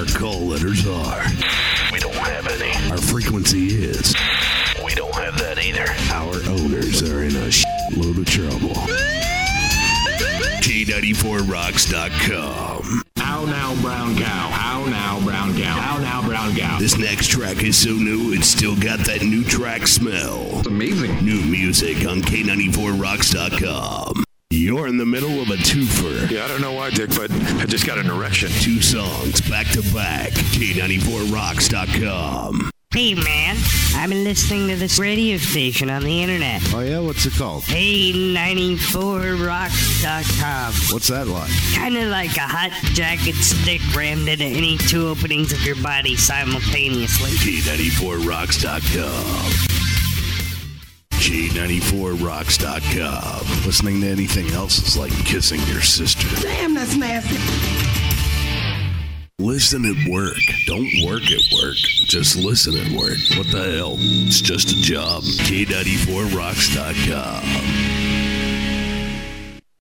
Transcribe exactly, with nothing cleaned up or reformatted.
Our call letters are... We don't have any. Our frequency is... We don't have that either. Our owners are in a shitload of trouble. K ninety-four rocks dot com. How now, brown cow? How now, brown cow? How now, brown cow? This next track is so new, it's still got that new track smell. It's amazing. New music on K ninety-four rocks dot com. You're in the middle of a twofer. Yeah, I don't know why, Dick, but I just got an erection. Two songs back to back. K ninety-four rocks dot com. Hey, man, I've been listening to this radio station on the internet. Oh, yeah? What's it called? K ninety-four rocks dot com. What's that like? Kind of like a hot jacket stick rammed into any two openings of your body simultaneously. K ninety-four rocks dot com. K ninety-four rocks dot com. Listening to anything else is like kissing your sister. Damn, that's nasty. Listen at work. Don't work at work. Just listen at work. What the hell? It's just a job. K ninety-four rocks dot com.